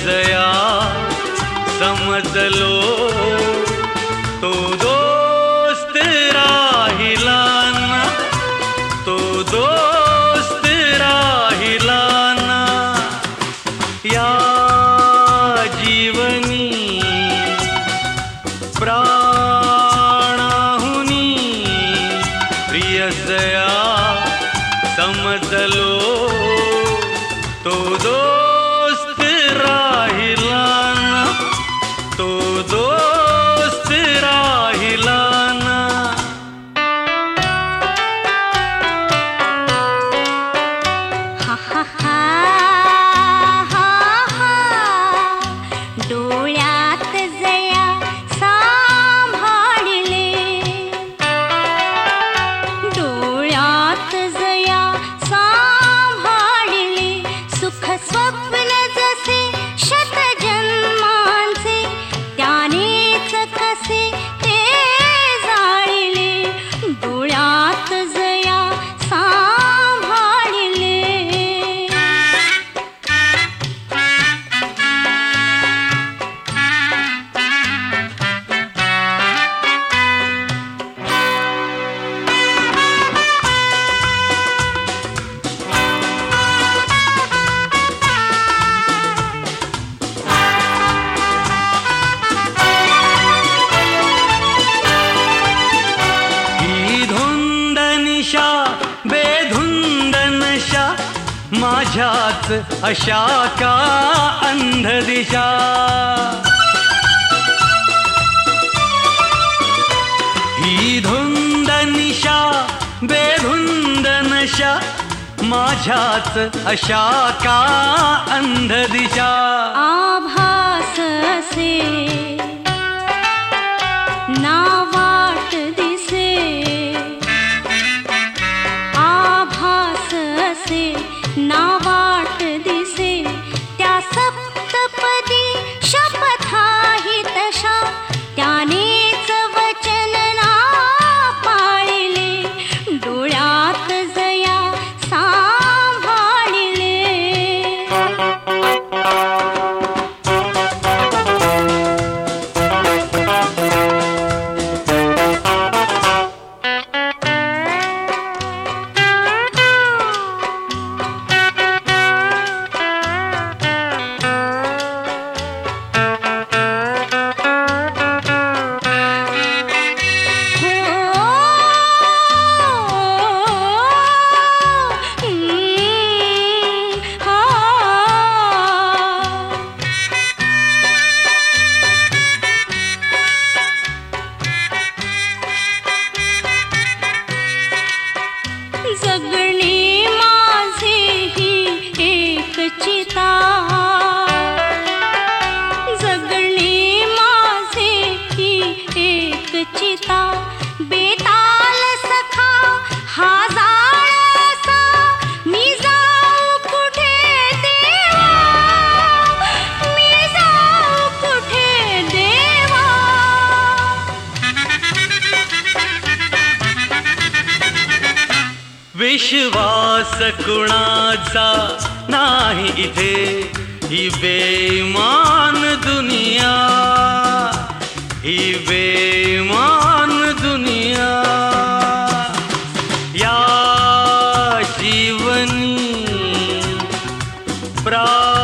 प्रियसया समजलो तो दोस्त राहिला ना, तो दोस्त राहिला ना. या जीवनी प्राणाहुनी प्रियसया समजलो तो दोस्त राहिला ना, तो दोस्त राहिला ना. हा हा हा हा हा डोळ्यात जया सांभाळले, डोळ्यात जया सांभाळले. सुख स्वप्न जसे शतजन्मांचे त्यानेच कसे ते जाळले, डोळ्यात जया सांभाळले. ही धुंद निशा बेधुंद नशा माझ्याच अशा का अंध दिशा. ही धुंद निशा बेधुंद नशा माझ्याच अशा का अंध दिशा. आभास असे ना वाट दिसे, आभास असे ना वाट दिसे. त्या सप्तपदी शपथाही तशा त्यानेच वचन ना पाळले, डोळ्यात जया सांभाळले. जगणे माझे ही एक चिता, जगणे माझे ही एक चिता. बेताल सखा हा जाळ असा मी जाऊ कुठे देवा, मी जाऊ कुठे देवा. विश्वास कुणाचा नाही इथे, ही बेईमान दुनिया, ही बेईमान दुनिया. या जीवनी